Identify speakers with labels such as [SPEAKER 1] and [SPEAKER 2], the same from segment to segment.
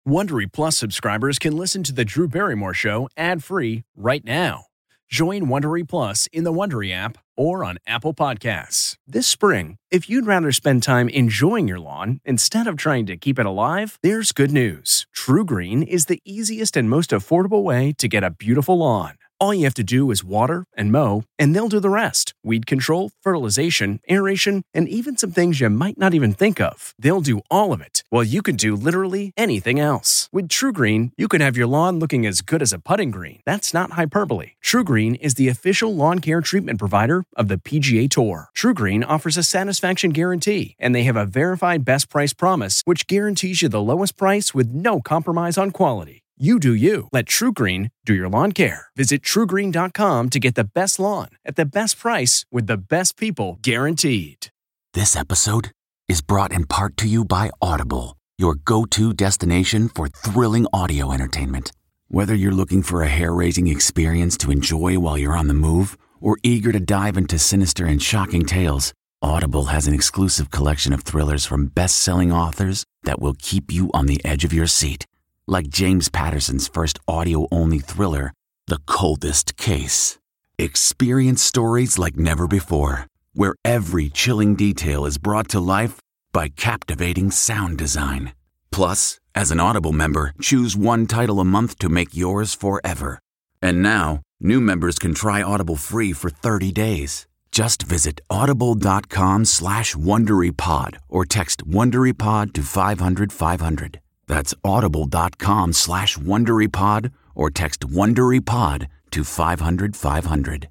[SPEAKER 1] Wondery Plus subscribers can listen to The Drew Barrymore Show ad-free right now. Join Wondery Plus in the Wondery app or on Apple Podcasts. This spring, if you'd rather spend time enjoying your lawn instead of trying to keep it alive, there's good news. True Green is the easiest and most affordable way to get a beautiful lawn. All you have to do is water and mow, and they'll do the rest. Weed control, fertilization, aeration, and even some things you might not even think of. They'll do all of it, while you can do literally anything else. With True Green, you can have your lawn looking as good as a putting green. That's not hyperbole. True Green is the official lawn care treatment provider of the PGA Tour. True Green offers a satisfaction guarantee, and they have a verified best price promise, which guarantees you the lowest price with no compromise on quality. You do you. Let True Green do your lawn care. Visit TrueGreen.com to get the best lawn at the best price with the best people guaranteed.
[SPEAKER 2] This episode is brought in part to you by Audible, your go-to destination for thrilling audio entertainment. Whether you're looking for a hair-raising experience to enjoy while you're on the move or eager to dive into sinister and shocking tales, Audible has an exclusive collection of thrillers from best-selling authors that will keep you on the edge of your seat. Like James Patterson's first audio-only thriller, The Coldest Case. Experience stories like never before, where every chilling detail is brought to life by captivating sound design. Plus, as an Audible member, choose one title a month to make yours forever. And now, new members can try Audible free for 30 days. Just visit audible.com/WonderyPod or text WonderyPod to 500-500. That's audible.com/WonderyPod or text WonderyPod to 500-500.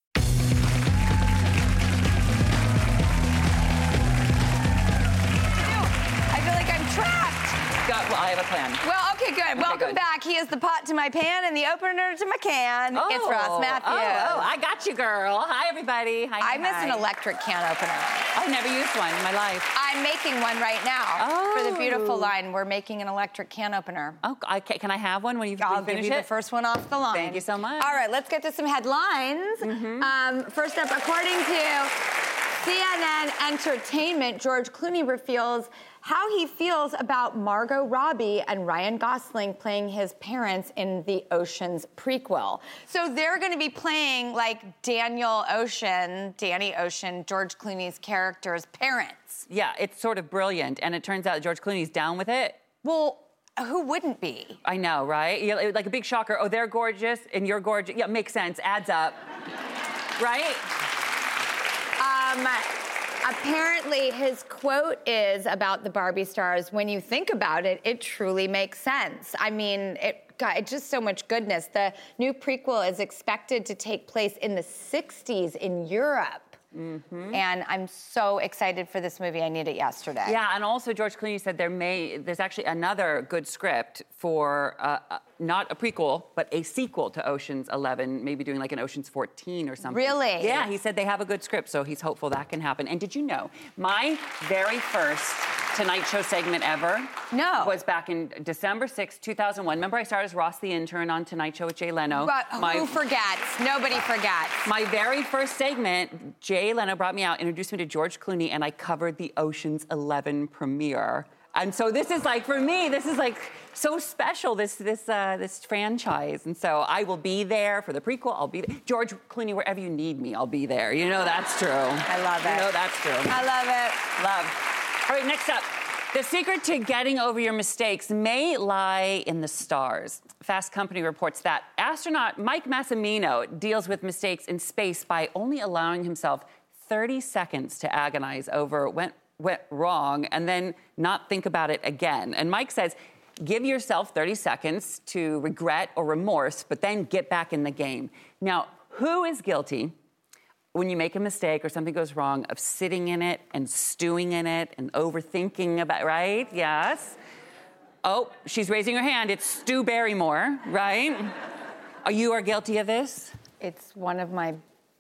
[SPEAKER 3] I feel like I'm trapped.
[SPEAKER 4] Well, I have a plan.
[SPEAKER 3] Well, okay, good. Welcome
[SPEAKER 4] good.
[SPEAKER 3] back. He is the pot to my pan and the opener to my can. It's Ross Matthews.
[SPEAKER 4] I got you, girl. Hi, everybody. Hi.
[SPEAKER 3] I miss an electric can opener.
[SPEAKER 4] I've never used one in my life.
[SPEAKER 3] I'm making one right now for the beautiful line. We're making an electric can opener.
[SPEAKER 4] Oh, can I have one when you
[SPEAKER 3] I'll
[SPEAKER 4] finish
[SPEAKER 3] give you
[SPEAKER 4] it?
[SPEAKER 3] the first one off the line.
[SPEAKER 4] Thank you so much.
[SPEAKER 3] All right, let's get to some headlines. First up, according to CNN Entertainment, George Clooney reveals how he feels about Margot Robbie and Ryan Gosling playing his parents in the Ocean's prequel. So they're going to be playing like Danny Ocean, George Clooney's character's parents.
[SPEAKER 4] Yeah, it's sort of brilliant, and it turns out George Clooney's down with it.
[SPEAKER 3] Well, who wouldn't be?
[SPEAKER 4] I know, right? Like a big shocker. Oh, they're gorgeous, and you're gorgeous. Yeah, makes sense. Adds up. Right?
[SPEAKER 3] Apparently, his quote is about the Barbie stars, when you think about it, it truly makes sense. I mean, it's just so much goodness. The new prequel is expected to take place in the 60s in Europe. And I'm so excited for this movie. I need it yesterday.
[SPEAKER 4] Yeah, and also George Clooney said there's actually another good script for not a prequel, but a sequel to Ocean's 11, maybe doing like an Ocean's 14 or something.
[SPEAKER 3] Really?
[SPEAKER 4] Yeah, he said they have a good script, so he's hopeful that can happen. And did you know, my very first Tonight Show segment ever was back in December 6, 2001. Remember I started as Ross the Intern on Tonight Show with Jay Leno?
[SPEAKER 3] But who forgets? Nobody forgets.
[SPEAKER 4] My very first segment, Jay Leno brought me out, introduced me to George Clooney, and I covered the Ocean's 11 premiere. And so this is like, for me, this is like so special, this franchise. And so I will be there for the prequel. I'll be there. George Clooney, wherever you need me, I'll be there. You know that's true.
[SPEAKER 3] I love it.
[SPEAKER 4] You know that's true.
[SPEAKER 3] I love it.
[SPEAKER 4] Love. All right, next up. The secret to getting over your mistakes may lie in the stars. Fast Company reports that astronaut Mike Massimino deals with mistakes in space by only allowing himself 30 seconds to agonize over what went wrong and then not think about it again. And Mike says, give yourself 30 seconds to regret or remorse, but then get back in the game. Now, who is guilty when you make a mistake or something goes wrong of sitting in it and stewing in it and overthinking about, right? Yes. Oh, she's raising her hand. It's Stu Barrymore, right? You are guilty of this?
[SPEAKER 3] It's one of my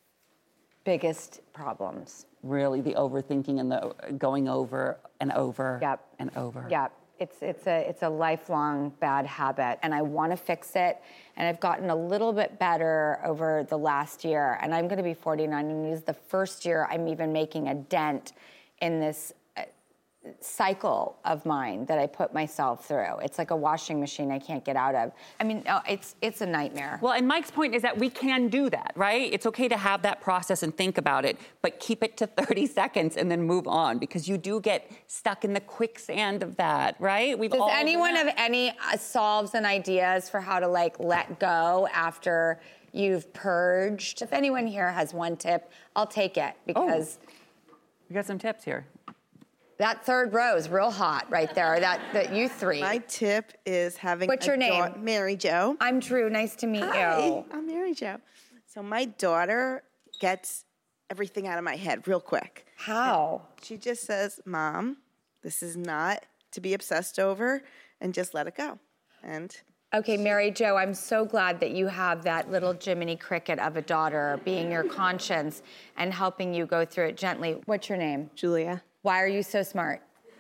[SPEAKER 3] biggest problems.
[SPEAKER 4] Really, the overthinking and the going over and over and over.
[SPEAKER 3] Yep. It's a lifelong bad habit, and I want to fix it. And I've gotten a little bit better over the last year. And I'm going to be 49, and it is the first year I'm even making a dent in this cycle of mine that I put myself through. It's like a washing machine I can't get out of. I mean, it's a nightmare.
[SPEAKER 4] Well, and Mike's point is that we can do that, right? It's okay to have that process and think about it, but keep it to 30 seconds and then move on, because you do get stuck in the quicksand of that, right?
[SPEAKER 3] Does anyone have any solves and ideas for how to like let go after you've purged? If anyone here has one tip, I'll take it, because
[SPEAKER 4] we got some tips here.
[SPEAKER 3] That third row is real hot right there. That you three.
[SPEAKER 5] My tip is having.
[SPEAKER 3] What's your name?
[SPEAKER 5] Mary Jo.
[SPEAKER 3] I'm Drew. Nice to meet you.
[SPEAKER 5] I'm Mary Jo. So my daughter gets everything out of my head real quick.
[SPEAKER 3] How?
[SPEAKER 5] She just says, "Mom, this is not to be obsessed over, and just let it go." And
[SPEAKER 3] okay, Mary Jo, I'm so glad that you have that little Jiminy Cricket of a daughter being your conscience and helping you go through it gently. What's your name?
[SPEAKER 6] Julia.
[SPEAKER 3] Why are you so smart?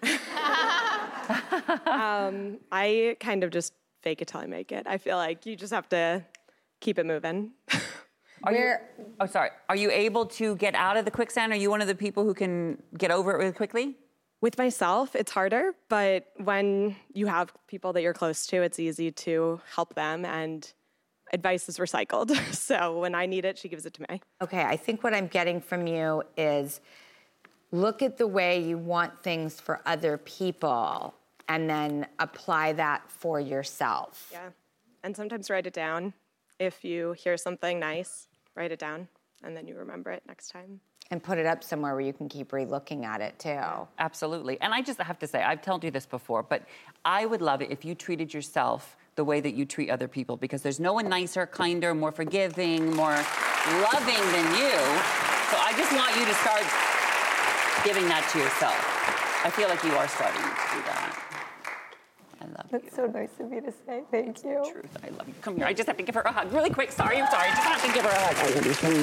[SPEAKER 6] I kind of just fake it till I make it. I feel like you just have to keep it moving.
[SPEAKER 4] Are you able to get out of the quicksand? Are you one of the people who can get over it really quickly?
[SPEAKER 6] With myself, it's harder, but when you have people that you're close to, it's easy to help them, and advice is recycled. So when I need it, she gives it to me.
[SPEAKER 3] Okay, I think what I'm getting from you is look at the way you want things for other people and then apply that for yourself.
[SPEAKER 6] Yeah, and sometimes write it down. If you hear something nice, write it down, and then you remember it next time.
[SPEAKER 3] And put it up somewhere where you can keep re-looking at it, too.
[SPEAKER 4] Absolutely. And I just have to say, I've told you this before, but I would love it if you treated yourself the way that you treat other people, because there's no one nicer, kinder, more forgiving, more loving than you. So I just want you to start giving that to yourself. I feel like you are starting to do that. I love you.
[SPEAKER 3] That's so nice of you to say. Thank you.
[SPEAKER 4] It's the truth. I love you. Come here. I just have to give her a hug. Really quick. Sorry. I'm sorry. I just have to give her a hug. I love you so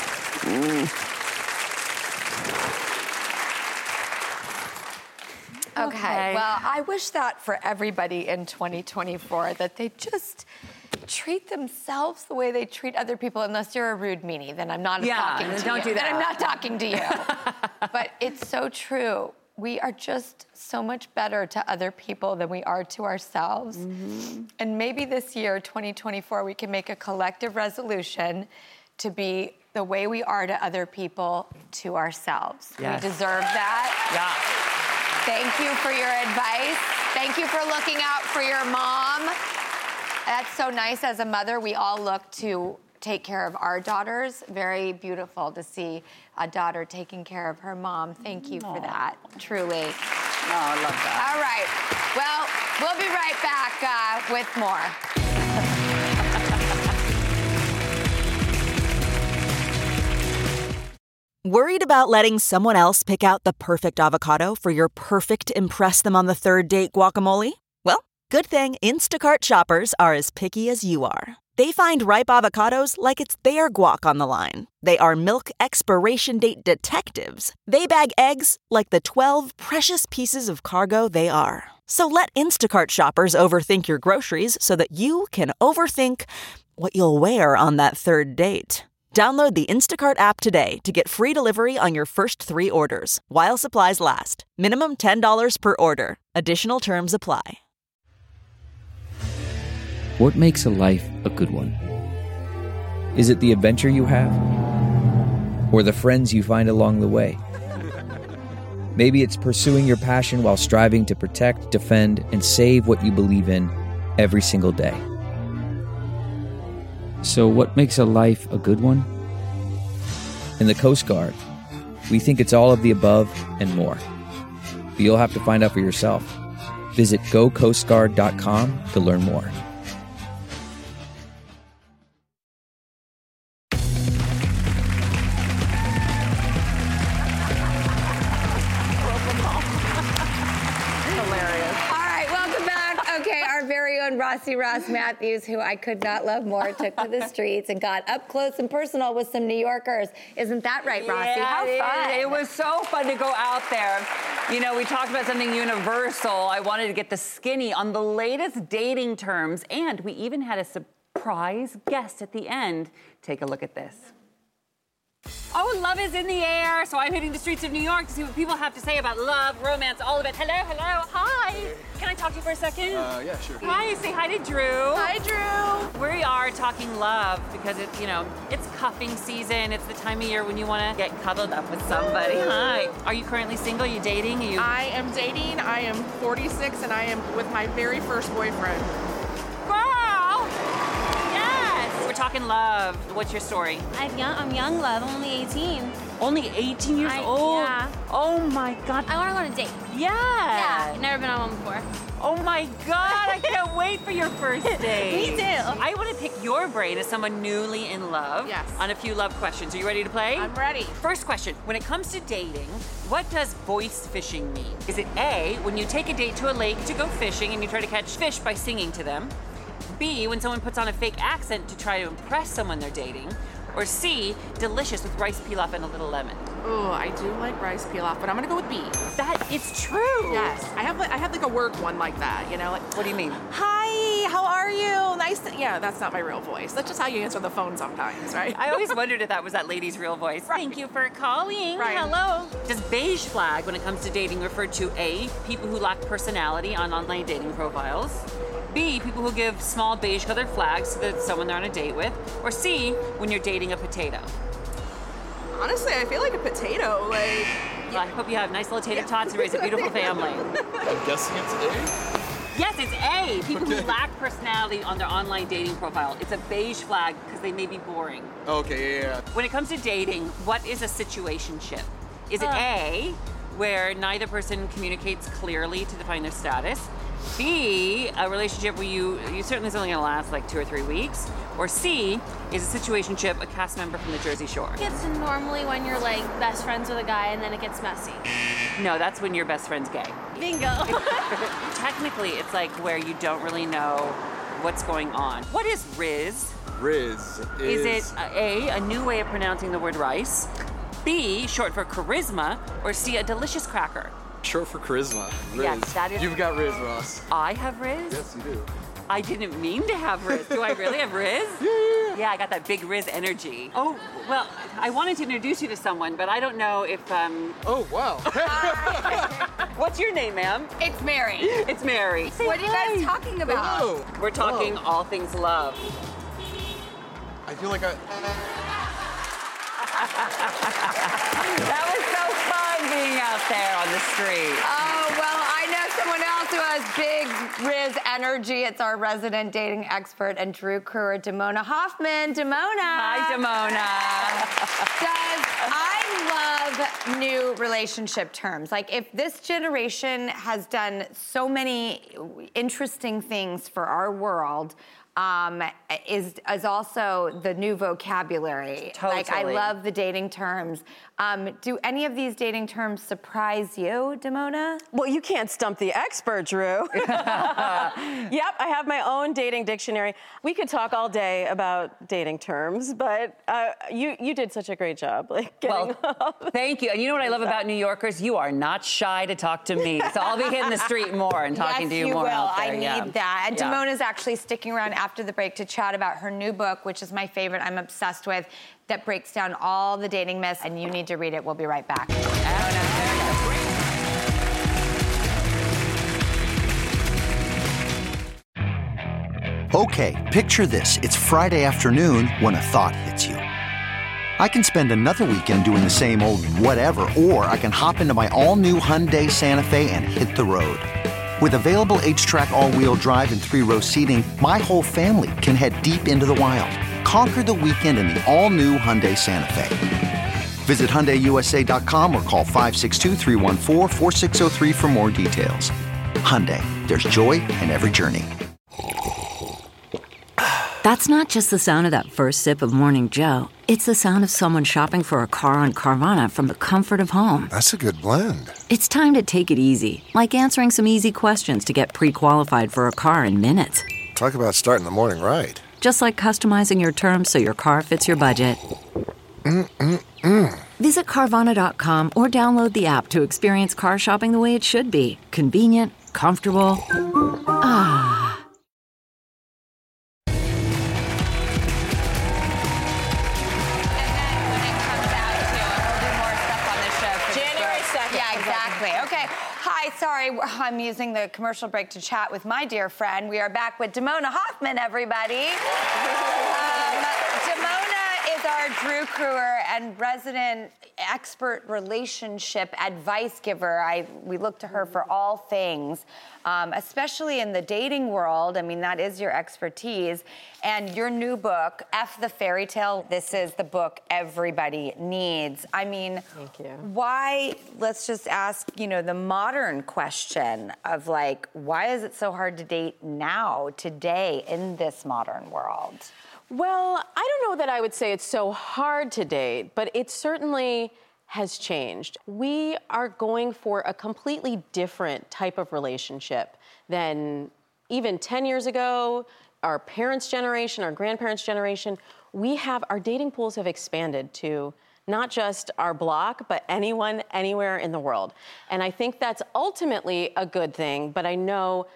[SPEAKER 4] much.
[SPEAKER 3] Okay. Well, I wish that for everybody in 2024, that they just treat themselves the way they treat other people, unless you're a rude meanie, then I'm not talking to you.
[SPEAKER 4] Don't do that.
[SPEAKER 3] Then I'm not talking to you. But it's so true. We are just so much better to other people than we are to ourselves. Mm-hmm. And maybe this year, 2024, we can make a collective resolution to be the way we are to other people to ourselves.
[SPEAKER 4] Yes.
[SPEAKER 3] We deserve that.
[SPEAKER 4] Yeah.
[SPEAKER 3] Thank you for your advice. Thank you for looking out for your mom. That's so nice. As a mother, we all look to take care of our daughters. Very beautiful to see a daughter taking care of her mom. Thank you for that, truly.
[SPEAKER 4] Oh, I love that.
[SPEAKER 3] All right. Well, we'll be right back with more.
[SPEAKER 7] Worried about letting someone else pick out the perfect avocado for your perfect impress them on the third date guacamole? Well, good thing Instacart shoppers are as picky as you are. They find ripe avocados like it's their guac on the line. They are milk expiration date detectives. They bag eggs like the 12 precious pieces of cargo they are. So let Instacart shoppers overthink your groceries so that you can overthink what you'll wear on that third date. Download the Instacart app today to get free delivery on your first 3 orders, while supplies last. Minimum $10 per order. Additional terms apply.
[SPEAKER 8] What makes a life a good one? Is it the adventure you have? Or the friends you find along the way? Maybe it's pursuing your passion while striving to protect, defend, and save what you believe in every single day. So what makes a life a good one? In the Coast Guard, we think it's all of the above and more. But you'll have to find out for yourself. Visit gocoastguard.com to learn more.
[SPEAKER 3] Rossi Ross Matthews, who I could not love more, took to the streets and got up close and personal with some New Yorkers. Isn't that right, Rossi?
[SPEAKER 4] Yeah,
[SPEAKER 3] How fun.
[SPEAKER 4] It was so fun to go out there. You know, we talked about something universal. I wanted to get the skinny on the latest dating terms, and we even had a surprise guest at the end. Take a look at this. Oh, love is in the air, so I'm hitting the streets of New York to see what people have to say about love, romance, all of it. Hello, hello, hi. Can I talk to you for a second?
[SPEAKER 9] Yeah, sure.
[SPEAKER 4] Hi, say hi to Drew.
[SPEAKER 3] Hi, Drew.
[SPEAKER 4] We are talking love because it's, it's cuffing season. It's the time of year when you want to get cuddled up with somebody. Hi. Are you currently single? Are you dating?
[SPEAKER 10] I am dating. I am 46 and I am with my very first boyfriend.
[SPEAKER 4] Girl! Yes! We're talking love. What's your story?
[SPEAKER 11] I'm young, love. I'm only 18.
[SPEAKER 4] Only 18 years old?
[SPEAKER 11] Yeah.
[SPEAKER 4] Oh my God.
[SPEAKER 11] I want to go on a date.
[SPEAKER 4] Yeah.
[SPEAKER 11] Yeah. Never been on one before.
[SPEAKER 4] Oh my God, I can't wait for your first date.
[SPEAKER 11] Me too.
[SPEAKER 4] I want to pick your brain as someone newly in love on a few love questions. Are you ready to play?
[SPEAKER 10] I'm ready.
[SPEAKER 4] First question, when it comes to dating, what does voice fishing mean? Is it A, when you take a date to a lake to go fishing and you try to catch fish by singing to them? B, when someone puts on a fake accent to try to impress someone they're dating? Or C, delicious with rice pilaf and a little lemon?
[SPEAKER 10] Oh, I do like rice pilaf, but I'm gonna go with B.
[SPEAKER 4] That is true.
[SPEAKER 10] Yes, I have like a work one like that, like.
[SPEAKER 4] What do you mean?
[SPEAKER 10] Hi, how are you? Nice to, yeah, that's not my real voice. That's just how you answer the phone sometimes, right?
[SPEAKER 4] I always wondered if that was that lady's real voice.
[SPEAKER 10] Right.
[SPEAKER 4] Thank you for calling.
[SPEAKER 10] Right.
[SPEAKER 4] Hello. Does beige flag, when it comes to dating, refer to A, people who lack personality on online dating profiles? B, people who give small beige colored flags to someone they're on a date with? Or C, when you're dating a potato?
[SPEAKER 10] Honestly, I feel like a potato, like.
[SPEAKER 4] Well, I hope you have nice little tater tots and raise a beautiful family.
[SPEAKER 9] I'm guessing it's A?
[SPEAKER 4] Yes, it's A, people who lack personality on their online dating profile. It's a beige flag because they may be boring.
[SPEAKER 9] Okay, yeah.
[SPEAKER 4] When it comes to dating, what is a situationship? Is it A, where neither person communicates clearly to define their status? B, a relationship where you certainly is only gonna last like 2 or 3 weeks? Or C, is a situationship a cast member from the Jersey Shore?
[SPEAKER 11] It's normally when you're like best friends with a guy and then it gets messy.
[SPEAKER 4] No, that's when your best friend's gay.
[SPEAKER 11] Bingo.
[SPEAKER 4] Technically, it's like where you don't really know what's going on. What is Riz?
[SPEAKER 9] Riz
[SPEAKER 4] Is it A, a new way of pronouncing the word rice? B, short for charisma? Or C, a delicious cracker?
[SPEAKER 9] Short for charisma. Riz.
[SPEAKER 4] Yes, that is.
[SPEAKER 9] You've got Riz, Ross.
[SPEAKER 4] I have Riz?
[SPEAKER 9] Yes, you do.
[SPEAKER 4] I didn't mean to have Riz. Do I really have Riz? Yeah, I got that big Riz energy. Oh, well, I wanted to introduce you to someone, but I don't know if,
[SPEAKER 9] Oh, wow.
[SPEAKER 4] What's your name, ma'am?
[SPEAKER 3] It's Mary.
[SPEAKER 4] It's Mary.
[SPEAKER 3] What are you guys talking about?
[SPEAKER 9] Hello.
[SPEAKER 4] We're talking all things love.
[SPEAKER 9] I feel like
[SPEAKER 4] That was so fun being out there on the street.
[SPEAKER 3] Oh, well, I know someone else who has big Riz energy. It's our resident dating expert and Drew Crewer, Damona Hoffman. Damona.
[SPEAKER 4] Hi,
[SPEAKER 3] I love new relationship terms. Like, if this generation has done so many interesting things for our world, is also the new vocabulary.
[SPEAKER 4] Totally.
[SPEAKER 3] Like, I love the dating terms. Do any of these dating terms surprise you, Damona?
[SPEAKER 12] Well, you can't stump the expert, Drew. Yep, I have my own dating dictionary. We could talk all day about dating terms, but you did such a great job.
[SPEAKER 4] Thank you. And you know what I love about New Yorkers? You are not shy to talk to me. So I'll be hitting the street more and talking to you more out there.
[SPEAKER 3] I need that. And Damona's actually sticking around after the break to chat about her new book, which is my favorite, I'm obsessed with, that breaks down all the dating myths, and you need to read it. We'll be right back.
[SPEAKER 13] Okay, picture this. It's Friday afternoon when a thought hits you. I can spend another weekend doing the same old whatever, or I can hop into my all-new Hyundai Santa Fe and hit the road. With available H-Track all-wheel drive and 3-row seating, my whole family can head deep into the wild. Conquer the weekend in the all-new Hyundai Santa Fe. Visit HyundaiUSA.com or call 562-314-4603 for more details. Hyundai, there's joy in every journey.
[SPEAKER 14] That's not just the sound of that first sip of Morning Joe. It's the sound of someone shopping for a car on Carvana from the comfort of home.
[SPEAKER 15] That's a good blend.
[SPEAKER 14] It's time to take it easy, like answering some easy questions to get pre-qualified for a car in minutes.
[SPEAKER 15] Talk about starting the morning right.
[SPEAKER 14] Just like customizing your terms so your car fits your budget. Visit Carvana.com or download the app to experience car shopping the way it should be. Convenient, comfortable. Ah.
[SPEAKER 3] I'm using the commercial break to chat with my dear friend. We are back with Damona Hoffman, everybody. Damona is our Drew Crewer and resident expert relationship advice giver. We look to her for all things, especially in the dating world. I mean, that is your expertise. And your new book, F the Fairy Tale, this is the book everybody needs. I mean,
[SPEAKER 12] thank you.
[SPEAKER 3] Why, let's just ask, the modern question of like, why is it so hard to date now, today, in this modern world?
[SPEAKER 12] Well, I don't know that I would say it's so hard to date, but it certainly has changed. We are going for a completely different type of relationship than even 10 years ago, our parents' generation, our grandparents' generation. Our dating pools have expanded to not just our block, but anyone, anywhere in the world. And I think that's ultimately a good thing, but I know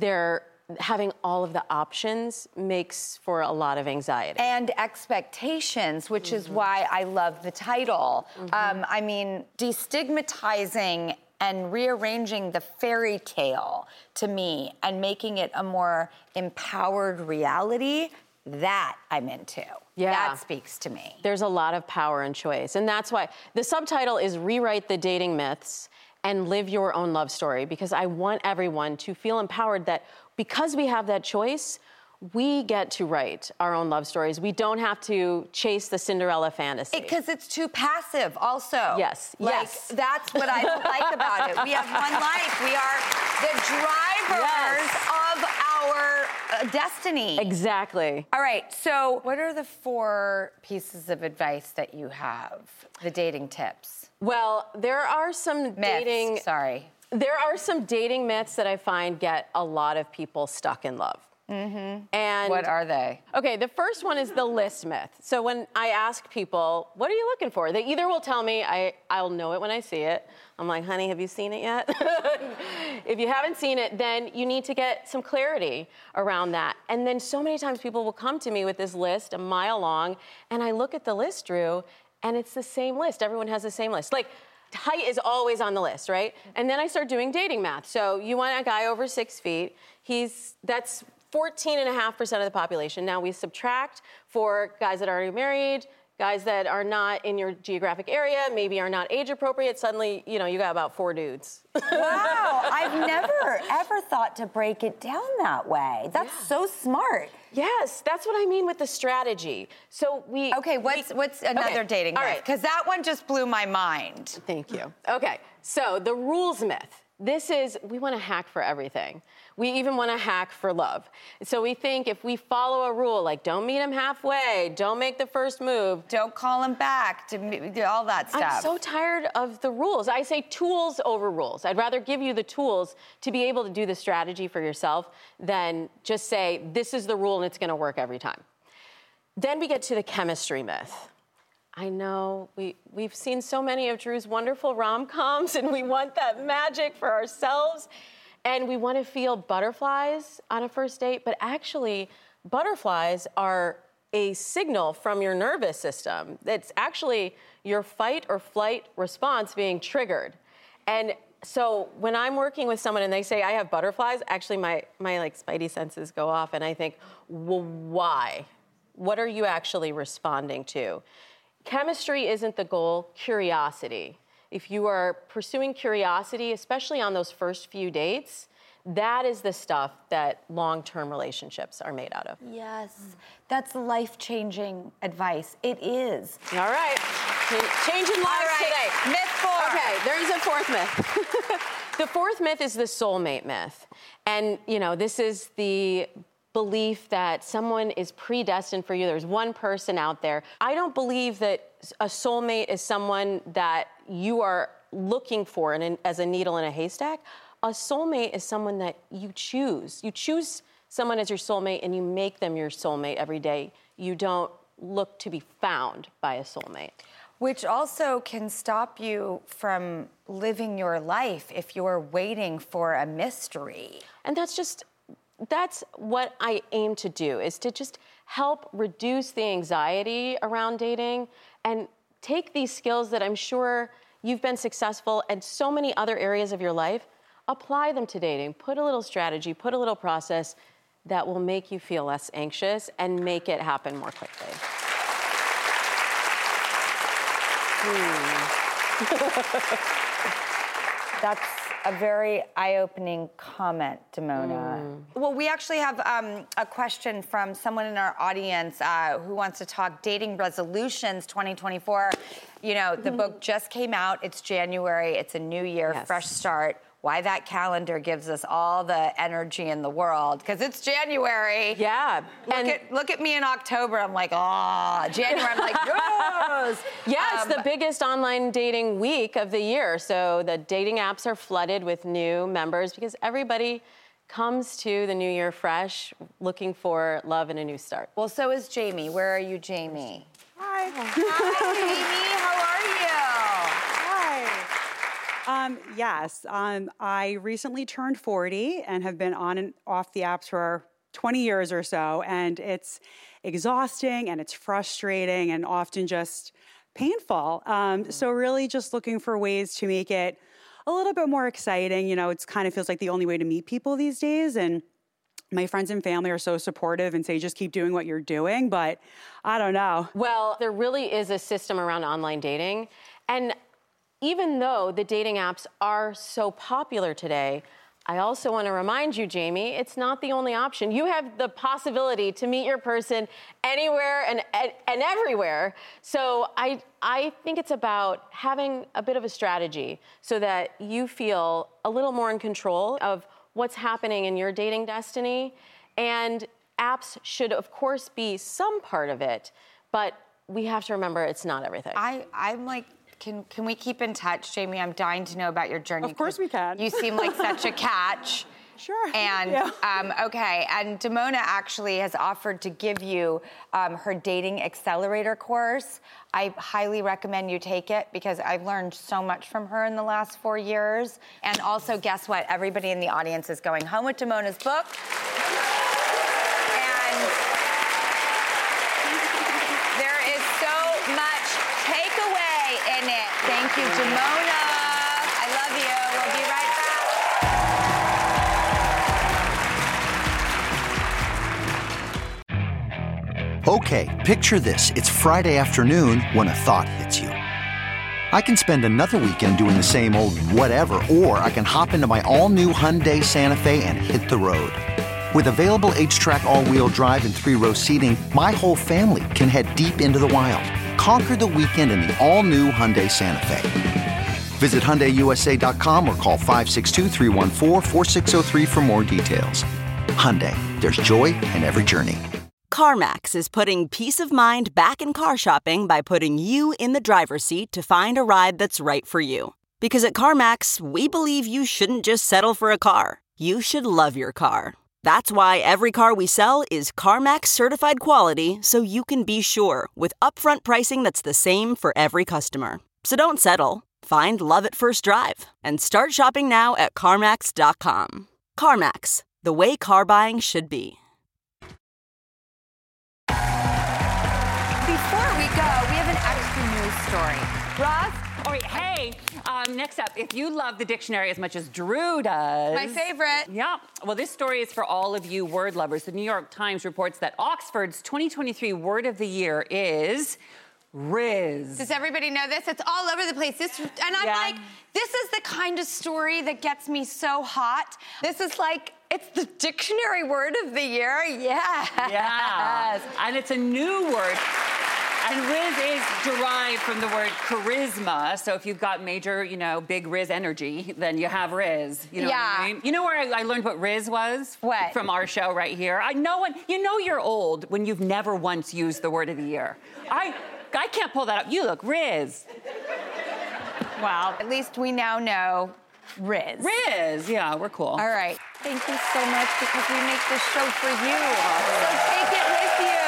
[SPEAKER 12] having all of the options makes for a lot of anxiety.
[SPEAKER 3] And expectations, which is why I love the title. I mean, destigmatizing and rearranging the fairy tale to me and making it a more empowered reality, that I'm into.
[SPEAKER 12] Yeah.
[SPEAKER 3] That speaks to me.
[SPEAKER 12] There's a lot of power and choice. And that's why the subtitle is Rewrite the Dating Myths and Live Your Own Love Story, because I want everyone to feel empowered that because we have that choice, we get to write our own love stories. We don't have to chase the Cinderella fantasy.
[SPEAKER 3] Because it's too passive also.
[SPEAKER 12] Yes,
[SPEAKER 3] yes. That's what I don't like about it. We have one life. We are the drivers of our destiny.
[SPEAKER 12] Exactly.
[SPEAKER 3] All right, so what are the 4 pieces of advice that you have, the dating tips?
[SPEAKER 12] Well, there are some
[SPEAKER 3] myths,
[SPEAKER 12] There are some dating myths that I find get a lot of people stuck in love. And
[SPEAKER 3] what are they?
[SPEAKER 12] Okay, the first one is the list myth. So when I ask people, what are you looking for? They either will tell me, I'll know it when I see it. I'm like, honey, have you seen it yet? If you haven't seen it, then you need to get some clarity around that. And then so many times people will come to me with this list a mile long, and I look at the list, Drew, and it's the same list. Everyone has the same list. Like, height is always on the list, right? And then I start doing dating math. So you want a guy over 6 feet. That's 14.5% of the population. Now we subtract for guys that are already married, guys that are not in your geographic area, maybe are not age appropriate. Suddenly, you got about 4 dudes.
[SPEAKER 3] Wow, I've never ever thought to break it down that way. That's so smart.
[SPEAKER 12] Yes, that's what I mean with the strategy. So
[SPEAKER 3] what's another dating myth? Because that one just blew my mind.
[SPEAKER 12] Thank you. Okay, so the rules myth. We want to hack for everything. We even want to hack for love. So we think if we follow a rule, like don't meet him halfway, don't make the first move,
[SPEAKER 3] don't call him back, all that stuff.
[SPEAKER 12] I'm so tired of the rules. I say tools over rules. I'd rather give you the tools to be able to do the strategy for yourself than just say, this is the rule and it's going to work every time. Then we get to the chemistry myth. I know, we've seen so many of Drew's wonderful rom-coms, and we want that magic for ourselves, and we want to feel butterflies on a first date, but actually, butterflies are a signal from your nervous system. It's actually your fight or flight response being triggered. And so when I'm working with someone and they say, I have butterflies, actually my spidey senses go off, and I think, well, why? What are you actually responding to? Chemistry isn't the goal, curiosity. If you are pursuing curiosity, especially on those first few dates, that is the stuff that long-term relationships are made out of.
[SPEAKER 3] Yes, that's life-changing advice. It is.
[SPEAKER 12] All right, changing lives today.
[SPEAKER 3] Myth 4.
[SPEAKER 12] Okay, there's a 4th myth. The 4th myth is the soulmate myth. And, this is the belief that someone is predestined for you. There's one person out there. I don't believe that a soulmate is someone that you are looking for as a needle in a haystack. A soulmate is someone that you choose. You choose someone as your soulmate and you make them your soulmate every day. You don't look to be found by a soulmate.
[SPEAKER 3] Which also can stop you from living your life if you're waiting for a mystery.
[SPEAKER 12] And that's what I aim to do, is to just help reduce the anxiety around dating and take these skills that I'm sure you've been successful in so many other areas of your life, apply them to dating. Put a little strategy, put a little process that will make you feel less anxious and make it happen more quickly.
[SPEAKER 3] That's a very eye-opening comment, Damona. Well, we actually have a question from someone in our audience who wants to talk dating resolutions 2024. You know, the book just came out. It's January. It's a new year, fresh start. Why that calendar gives us all the energy in the world, because it's January.
[SPEAKER 12] Yeah.
[SPEAKER 3] Look at me in October. I'm like, January. I'm like, yes.
[SPEAKER 12] Yeah, it's the biggest online dating week of the year. So the dating apps are flooded with new members because everybody comes to the new year fresh, looking for love and a new start.
[SPEAKER 3] Well, so is Jamie. Where are you, Jamie?
[SPEAKER 16] Hi.
[SPEAKER 3] Hi, Jamie. How are you?
[SPEAKER 16] Yes, I recently turned 40 and have been on and off the apps for 20 years or so, and it's exhausting and it's frustrating and often just painful. So really just looking for ways to make it a little bit more exciting. You know, it's kind of feels like the only way to meet people these days, and my friends and family are so supportive and say, just keep doing what you're doing, but I don't know.
[SPEAKER 12] Well, there really is a system around online dating, and even though the dating apps are so popular today, I also want to remind you, Jamie, it's not the only option. You have the possibility to meet your person anywhere and everywhere. So I think it's about having a bit of a strategy so that you feel a little more in control of what's happening in your dating destiny. And apps should, of course, be some part of it, but we have to remember it's not everything.
[SPEAKER 3] I'm like, Can we keep in touch, Jamie? I'm dying to know about your journey.
[SPEAKER 16] Of course we can.
[SPEAKER 3] You seem like such a catch.
[SPEAKER 16] Sure.
[SPEAKER 3] And, okay, and Damona actually has offered to give you her dating accelerator course. I highly recommend you take it because I've learned so much from her in the last 4 years. And also, guess what? Everybody in the audience is going home with Damona's book. And there is so much takeaway in it. Thank you, Damona. I love you. We'll be right back.
[SPEAKER 13] Okay, picture this. It's Friday afternoon when a thought hits you. I can spend another weekend doing the same old whatever, or I can hop into my all-new Hyundai Santa Fe and hit the road. With available H-Track all-wheel drive and 3-row seating, my whole family can head deep into the wild. Conquer the weekend in the all-new Hyundai Santa Fe. Visit HyundaiUSA.com or call 562-314-4603 for more details. Hyundai, there's joy in every journey.
[SPEAKER 7] CarMax is putting peace of mind back in car shopping by putting you in the driver's seat to find a ride that's right for you. Because at CarMax, we believe you shouldn't just settle for a car. You should love your car. That's why every car we sell is CarMax certified quality, so you can be sure with upfront pricing that's the same for every customer. So don't settle. Find love at first drive and start shopping now at CarMax.com. CarMax, the way car buying should be.
[SPEAKER 3] Before we go, we have an extra news story. Ross?
[SPEAKER 4] All right, hey, next up, if you love the dictionary as much as Drew does.
[SPEAKER 3] My favorite.
[SPEAKER 4] Yeah, well, this story is for all of you word lovers. The New York Times reports that Oxford's 2023 word of the year is Riz.
[SPEAKER 3] Does everybody know this? It's all over the place. And I'm like, this is the kind of story that gets me so hot. This is like, it's the dictionary word of the year. Yes.
[SPEAKER 4] Yeah. And it's a new word. And Riz is derived from the word charisma. So if you've got major, big Riz energy, then you have Riz. You know what I mean? You know where I learned what Riz was?
[SPEAKER 3] What?
[SPEAKER 4] From our show right here. You know you're old when you've never once used the word of the year. I can't pull that up. You look Riz. Wow.
[SPEAKER 3] At least we now know Riz.
[SPEAKER 4] Riz, yeah, we're cool.
[SPEAKER 3] All right. Thank you so much because we make this show for you. So take it with you.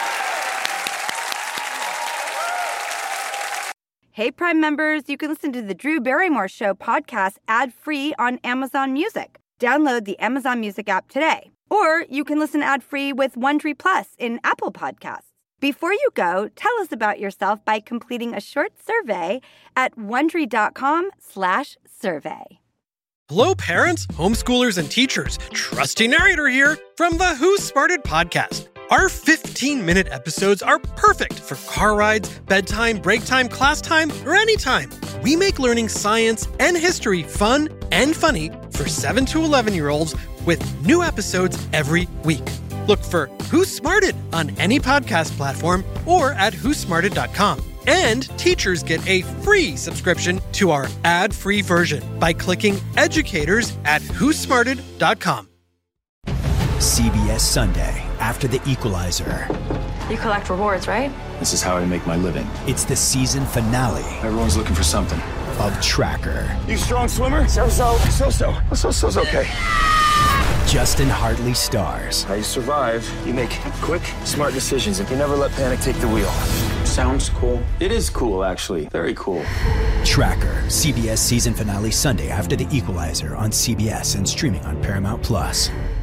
[SPEAKER 3] Hey, Prime members, you can listen to the Drew Barrymore Show podcast ad-free on Amazon Music. Download the Amazon Music app today. Or you can listen ad-free with Wondery Plus in Apple Podcasts. Before you go, tell us about yourself by completing a short survey at Wondery.com/survey.
[SPEAKER 17] Hello, parents, homeschoolers, and teachers. Trusty narrator here from the Who Smarted podcast. Our 15-minute episodes are perfect for car rides, bedtime, break time, class time, or anytime. We make learning science and history fun and funny for 7 to 11-year-olds with new episodes every week. Look for Who Smarted on any podcast platform or at whosmarted.com. And teachers get a free subscription to our ad-free version by clicking educators at whosmarted.com.
[SPEAKER 18] CBS Sunday, after The Equalizer.
[SPEAKER 19] You collect rewards, right?
[SPEAKER 18] This is how I make my living. It's the season finale. Everyone's looking for something. Of Tracker.
[SPEAKER 20] You strong swimmer? So-so. So-so's okay.
[SPEAKER 18] Justin Hartley stars.
[SPEAKER 20] How you survive, you make quick, smart decisions, and you never let panic take the wheel. Sounds cool. It is cool, actually. Very cool.
[SPEAKER 18] Tracker, CBS season finale Sunday after The Equalizer on CBS and streaming on Paramount+.